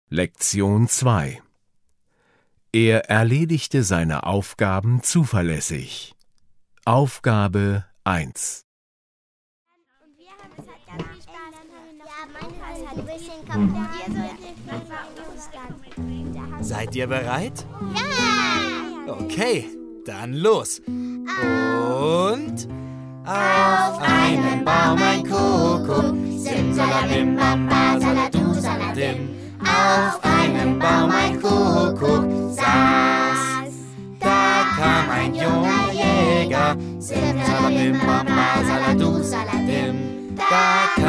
Lektion 2. Er erledigte seine Aufgaben zuverlässig. Aufgabe 1. Und wir haben es halt ganz viel Spaß gemacht. Ja, mein Haus hat ein bisschen kaputt. Seid ihr bereit? Ja! Okay, dann los. Und Auf einem Baum ein Kuckuck, simsalabim, bamba, saladu, saladim. Auf einem Baum ein Kuckuck saß. Da kam ein junger Jäger, simsalabim, bamba, saladu, saladim. Da